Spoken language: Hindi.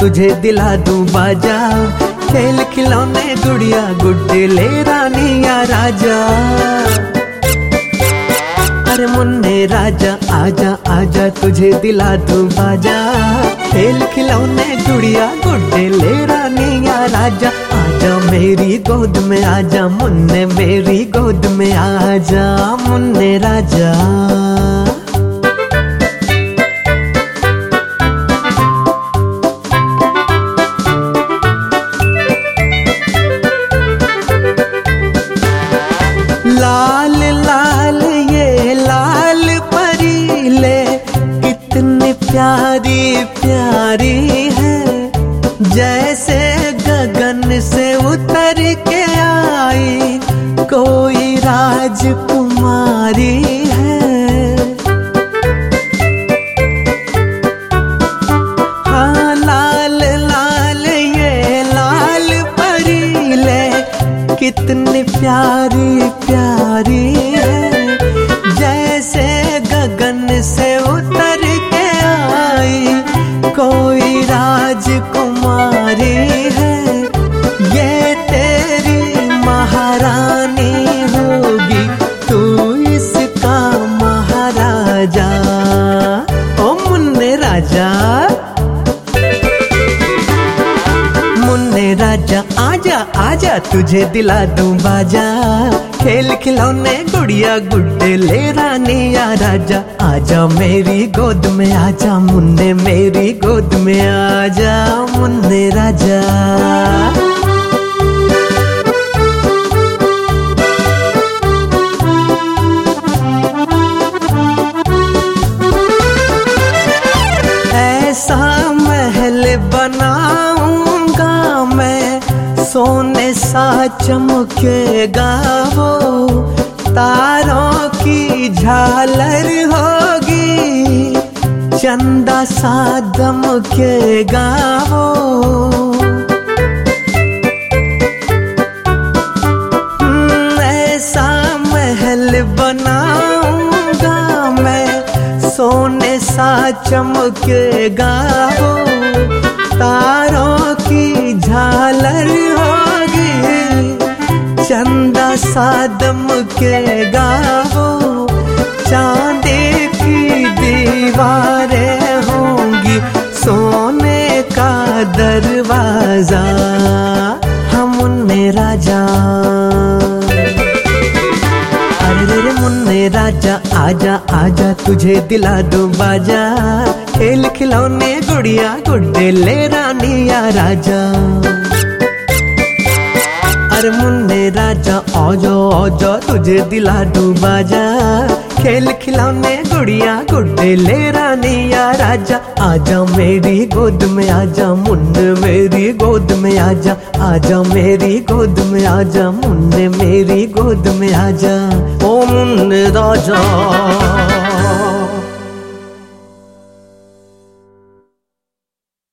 तुझे दिला दूं बाजा, खेल खिलौने गुड़िया गुड्डे ले रानी या राजा। अरे मुन्ने राजा आजा आजा तुझे दिला दूं बाजा, खेल खिलौने गुड़िया गुड्डे ले रानी या राजा। आजा मेरी गोद में आजा मुन्ने, मेरी गोद में आजा मुन्ने राजा। लाल लाल ये लाल परी ले, कितनी प्यारी प्यारी है, जैसे गगन से उतर के आई कोई राजकुमारी है। हाँ लाल लाल ये लाल परी ले, कितनी प्यारी प्यारी है, जैसे गगन से उतर के आई कोई राजकुमारी है। ये तेरी महारानी होगी, तू इसका महाराजा। ओ मुन्ने राजा, मुन्ने राजा आजा आजा तुझे दिला दूं बाजा, खेल खिलौने गुड़िया गुड्डे ले रानी या राजा। आजा मेरी गोद में आजा मुन्ने, मेरी गोद में आजा मुन्ने राजा। ऐसा महल बनाऊंगा मैं, सोने सा चमकेगा वो, तारों की झालर होगी, चंदा सा दमकेगा वो। ऐसा महल बनाऊंगा मैं, सोने सा चमकेगा वो, तारों की झालर होगी, चंदा सा दमकेगा वो। चांदी की दीवारें होंगी, सोने का दरवाजा, हम मुन्ने राजा। अरे मुन्ने राजा आजा आजा तुझे दिला दूं बाजा, खेल खिलौने गुड़िया गुड्डे ले रानी या राजा। अरे मुन्ने राजा आजा तुझे दिला दूं बाजा, खेल खिलौने गुड़िया गुड्डे ले रानी या राजा। आजा मेरी गोद में आजा मुन्ने, मेरी गोद में आजा। आजा मेरी गोद में आजा मुन्ने, मेरी गोद में आजा ओ मुन्ने राजा।